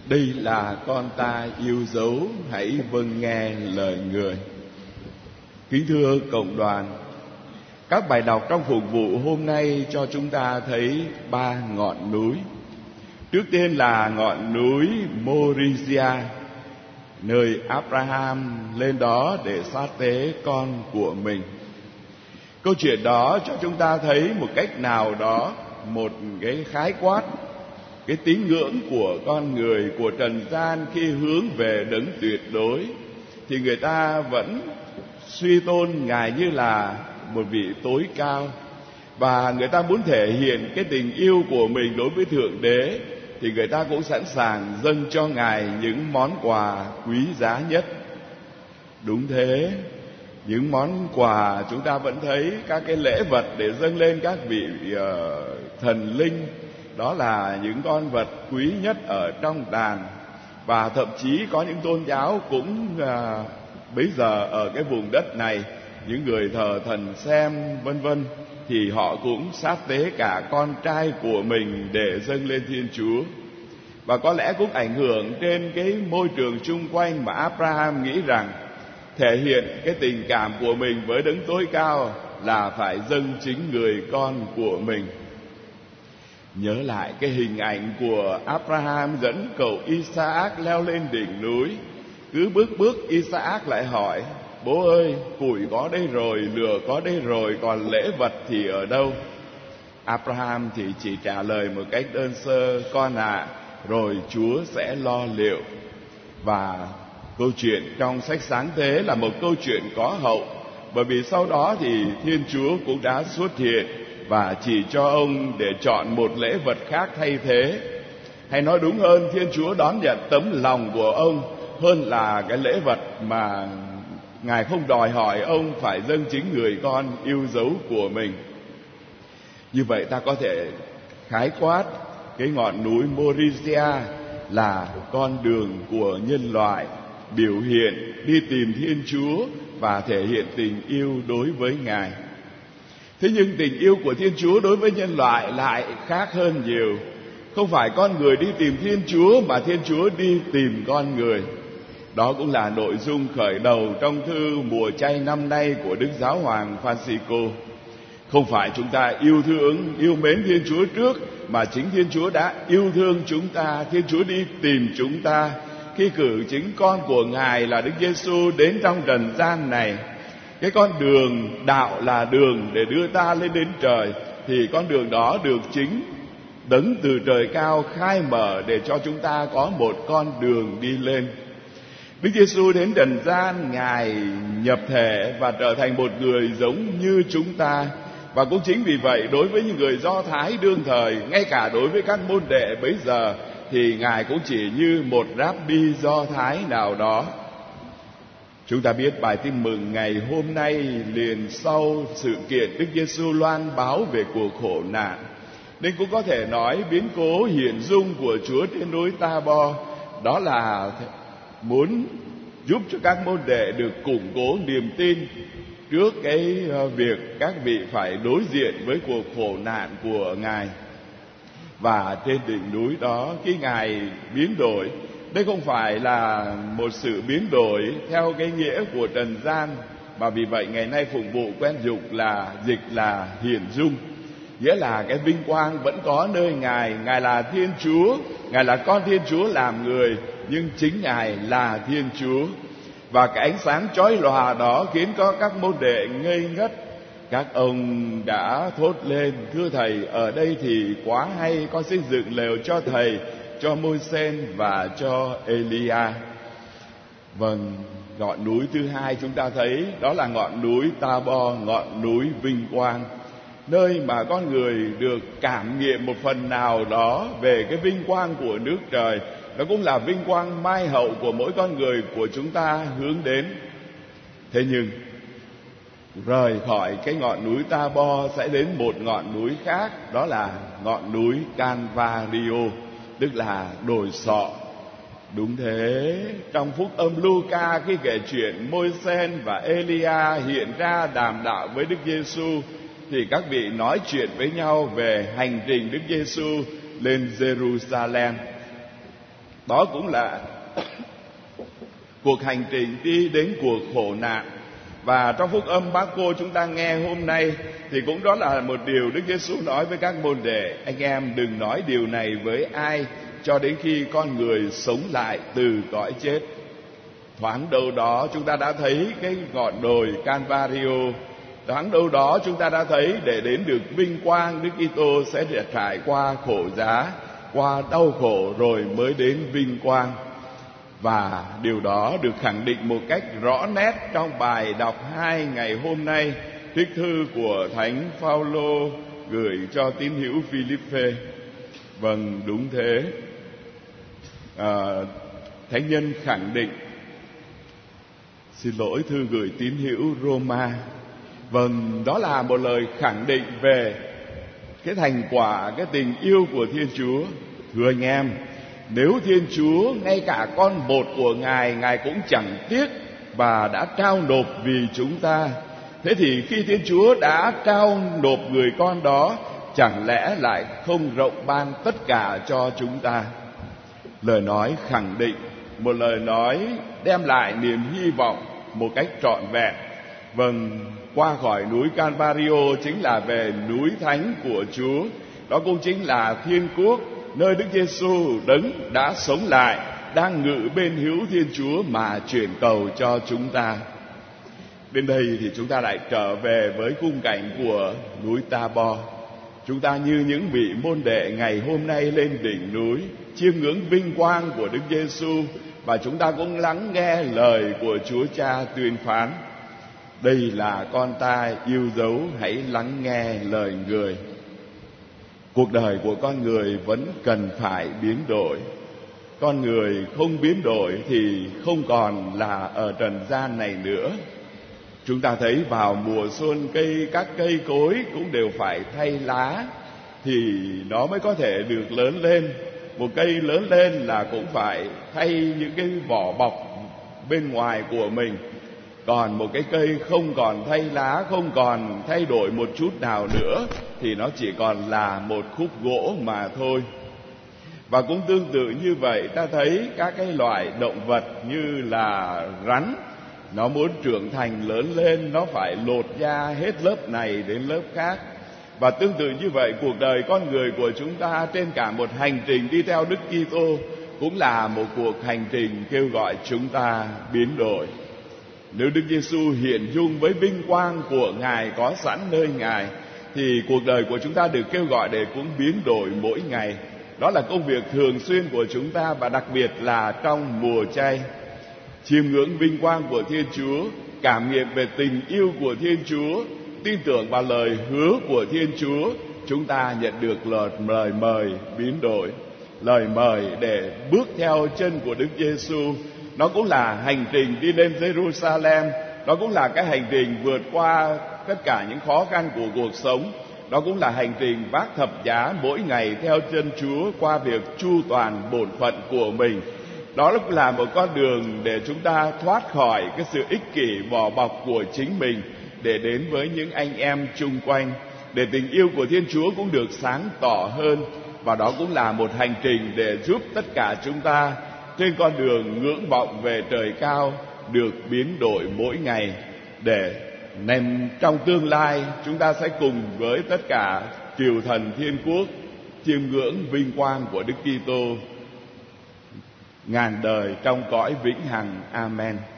Đây là con ta yêu dấu, hãy vâng nghe lời người. Kính thưa cộng đoàn, các bài đọc trong phục vụ hôm nay cho chúng ta thấy 3 ngọn núi. Trước tiên là ngọn núi Moriah, nơi Abraham lên đó để sát tế con của mình. Câu chuyện đó cho chúng ta thấy một cách nào đó, một cái khái quát cái tín ngưỡng của con người, của trần gian khi hướng về đấng tuyệt đối, thì người ta vẫn suy tôn Ngài như là một vị tối cao. Và người ta muốn thể hiện cái tình yêu của mình đối với Thượng Đế, thì người ta cũng sẵn sàng dâng cho Ngài những món quà quý giá nhất. Đúng thế, những món quà chúng ta vẫn thấy các cái lễ vật để dâng lên các vị thần linh, đó là những con vật quý nhất ở trong đàn. Và thậm chí có những tôn giáo cũng bây giờ ở cái vùng đất này, những người thờ thần Sem vân vân, thì họ cũng sát tế cả con trai của mình để dâng lên Thiên Chúa. Và có lẽ cũng ảnh hưởng trên cái môi trường chung quanh mà Abraham nghĩ rằng thể hiện cái tình cảm của mình với đấng tối cao là phải dâng chính người con của mình. Nhớ lại cái hình ảnh của Abraham dẫn cậu Isaac leo lên đỉnh núi. Cứ bước Isaac lại hỏi: bố ơi, củi có đây rồi, lửa có đây rồi, còn lễ vật thì ở đâu? Abraham thì chỉ trả lời một cách đơn sơ: con ạ, rồi Chúa sẽ lo liệu. Và câu chuyện trong sách Sáng Thế là một câu chuyện có hậu, bởi vì sau đó thì Thiên Chúa cũng đã xuất hiện và chỉ cho ông để chọn một lễ vật khác thay thế. Hay nói đúng hơn, Thiên Chúa đón nhận tấm lòng của ông hơn là cái lễ vật mà Ngài không đòi hỏi ông phải dâng chính người con yêu dấu của mình. Như vậy ta có thể khái quát cái ngọn núi Moriah là con đường của nhân loại, biểu hiện đi tìm Thiên Chúa và thể hiện tình yêu đối với Ngài. Thế nhưng tình yêu của Thiên Chúa đối với nhân loại lại khác hơn nhiều. Không phải con người đi tìm Thiên Chúa, mà Thiên Chúa đi tìm con người. Đó cũng là nội dung khởi đầu trong thư mùa chay năm nay của Đức Giáo hoàng Francisco. Không phải chúng ta yêu thương, yêu mến Thiên Chúa trước, mà chính Thiên Chúa đã yêu thương chúng ta. Thiên Chúa đi tìm chúng ta khi cử chính con của Ngài là Đức Giêsu đến trong trần gian này. Cái con đường đạo là đường để đưa ta lên đến trời, thì con đường đó được chính đấng từ trời cao khai mở để cho chúng ta có một con đường đi lên. Đức Giêsu đến trần gian, Ngài nhập thể và trở thành một người giống như chúng ta. Và cũng chính vì vậy, đối với những người Do Thái đương thời, ngay cả đối với các môn đệ bấy giờ, thì Ngài cũng chỉ như một Rabbi Do Thái nào đó. Chúng ta biết bài tin mừng ngày hôm nay liền sau sự kiện Đức Giêsu loan báo về cuộc khổ nạn, nên cũng có thể nói biến cố hiện dung của Chúa trên núi Ta-bo đó là muốn giúp cho các môn đệ được củng cố niềm tin trước cái việc các vị phải đối diện với cuộc khổ nạn của Ngài. Và trên đỉnh núi đó, khi Ngài biến đổi, đây không phải là một sự biến đổi theo cái nghĩa của trần gian, mà vì vậy ngày nay phục vụ quen dịch là hiển dung, nghĩa là cái vinh quang vẫn có nơi Ngài. Ngài là Thiên Chúa, Ngài là con Thiên Chúa làm người, nhưng chính Ngài là Thiên Chúa. Và cái ánh sáng chói lòa đó khiến có các môn đệ ngây ngất. Các ông đã thốt lên: thưa Thầy, ở đây thì quá hay, con xin dựng lều cho Thầy, cho Môi-se và cho Elia. Vâng, ngọn núi thứ hai chúng ta thấy đó là ngọn núi Ta-bo, ngọn núi vinh quang, nơi mà con người được cảm nghiệm một phần nào đó về cái vinh quang của nước trời. Nó cũng là vinh quang mai hậu của mỗi con người của chúng ta hướng đến. Thế nhưng rời khỏi cái ngọn núi Ta-bo sẽ đến một ngọn núi khác, đó là ngọn núi Calvario, tức là đồi sọ. Đúng thế, trong phúc âm Luca khi kể chuyện Môi-se và Elia hiện ra đàm đạo với Đức Giêsu, thì các vị nói chuyện với nhau về hành trình Đức Giêsu lên Jerusalem. Đó cũng là cuộc hành trình đi đến cuộc khổ nạn. Và trong phúc âm Mác-cô chúng ta nghe hôm nay thì cũng đó là một điều Đức Giêsu nói với các môn đệ: anh em đừng nói điều này với ai cho đến khi con người sống lại từ cõi chết. Thoáng đâu đó chúng ta đã thấy cái ngọn đồi Calvario, thoáng đâu đó chúng ta đã thấy để đến được vinh quang, Đức Kitô sẽ trải qua khổ giá, qua đau khổ rồi mới đến vinh quang. Và điều đó được khẳng định một cách rõ nét trong bài đọc 2 ngày hôm nay, trích thư của Thánh Phaolô gửi cho tín hữu Philippe. Vâng, đúng thế. Thánh nhân khẳng định, xin lỗi, thư gửi tín hữu Roma. Vâng, đó là một lời khẳng định về cái thành quả, cái tình yêu của Thiên Chúa. Thưa anh em, nếu Thiên Chúa ngay cả con một của Ngài cũng chẳng tiếc và đã trao nộp vì chúng ta, thế thì khi Thiên Chúa đã trao nộp người con đó, chẳng lẽ lại không rộng ban tất cả cho chúng ta? Lời nói khẳng định, một lời nói đem lại niềm hy vọng một cách trọn vẹn. Vâng, qua khỏi núi Calvario chính là về núi thánh của Chúa. Đó cũng chính là Thiên Quốc, nơi Đức Giêsu đấng đã sống lại, đang ngự bên hữu Thiên Chúa mà chuyển cầu cho chúng ta. Đến đây thì chúng ta lại trở về với khung cảnh của núi Ta-bo. Chúng ta như những vị môn đệ ngày hôm nay lên đỉnh núi, chiêm ngưỡng vinh quang của Đức Giêsu, và chúng ta cũng lắng nghe lời của Chúa Cha tuyên phán: đây là con ta yêu dấu, hãy lắng nghe lời người. Cuộc đời của con người vẫn cần phải biến đổi. Con người không biến đổi thì không còn là ở trần gian này nữa. Chúng ta thấy vào mùa xuân các cây cối cũng đều phải thay lá thì nó mới có thể được lớn lên. Một cây lớn lên là cũng phải thay những cái vỏ bọc bên ngoài của mình. Còn một cái cây không còn thay lá, không còn thay đổi một chút nào nữa thì nó chỉ còn là một khúc gỗ mà thôi. Và cũng tương tự như vậy, ta thấy các cái loại động vật như là rắn, nó muốn trưởng thành lớn lên, nó phải lột da hết lớp này đến lớp khác. Và tương tự như vậy, cuộc đời con người của chúng ta trên cả một hành trình đi theo Đức Kitô cũng là một cuộc hành trình kêu gọi chúng ta biến đổi. Nếu Đức Giêsu hiện dung với vinh quang của Ngài có sẵn nơi Ngài, thì cuộc đời của chúng ta được kêu gọi để cũng biến đổi mỗi ngày. Đó là công việc thường xuyên của chúng ta, và đặc biệt là trong mùa chay. Chiêm ngưỡng vinh quang của Thiên Chúa, cảm nghiệm về tình yêu của Thiên Chúa, tin tưởng vào lời hứa của Thiên Chúa, chúng ta nhận được lời mời biến đổi, lời mời để bước theo chân của Đức Giêsu. Nó cũng là hành trình đi lên Jerusalem, đó cũng là cái hành trình vượt qua tất cả những khó khăn của cuộc sống, đó cũng là hành trình vác thập giá mỗi ngày theo chân Chúa qua việc chu toàn bổn phận của mình. Đó cũng là một con đường để chúng ta thoát khỏi cái sự ích kỷ vỏ bọc của chính mình, để đến với những anh em chung quanh, để tình yêu của Thiên Chúa cũng được sáng tỏ hơn. Và đó cũng là một hành trình để giúp tất cả chúng ta trên con đường ngưỡng vọng về trời cao được biến đổi mỗi ngày, để nên trong tương lai chúng ta sẽ cùng với tất cả triều thần Thiên Quốc chiêm ngưỡng vinh quang của Đức Kitô ngàn đời trong cõi vĩnh hằng. Amen.